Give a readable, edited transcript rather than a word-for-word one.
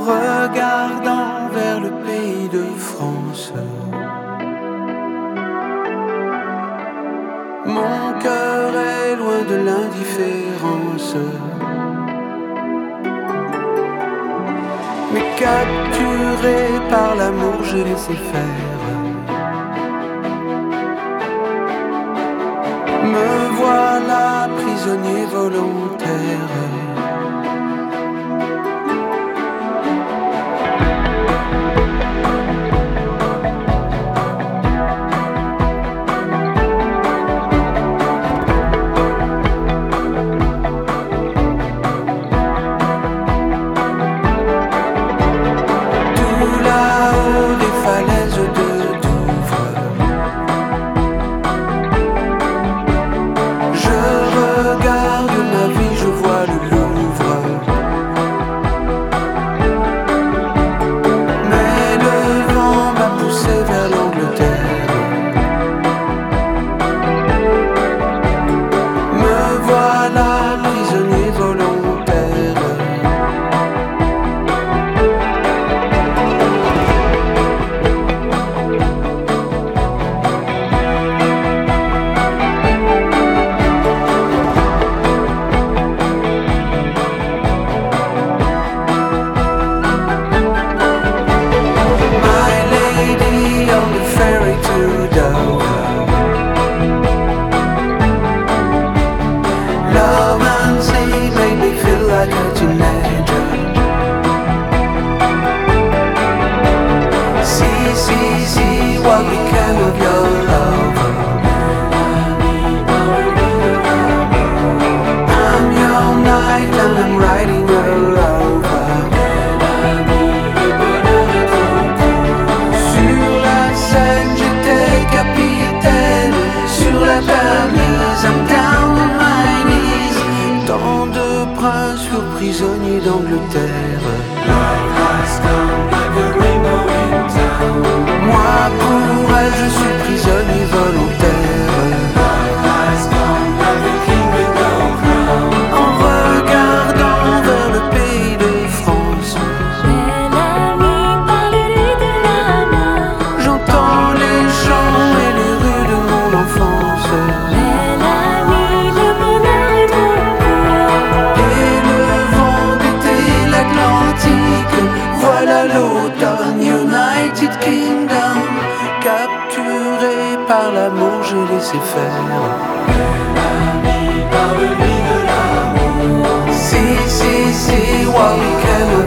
regardant vers le pays de France. Mon cœur est loin de l'indifférence, mais capturé par l'amour, j'ai laissé faire. Me voilà prisonnier volontaire. Prisonnier d'Angleterre. Moi pour elle je suis prisonnier volontaire. En regardant vers le pays de France, belle amie, parler de l'amour. j'entends les chants et les rues de mon enfance. Belle amie, le bonheur est trop court. Et le vent d'été, l'Atlantique, voilà l'automne, United Kingdom. Capturé par l'amour, j'ai laissé faire. Parle-lui de l'amour. Si, what we can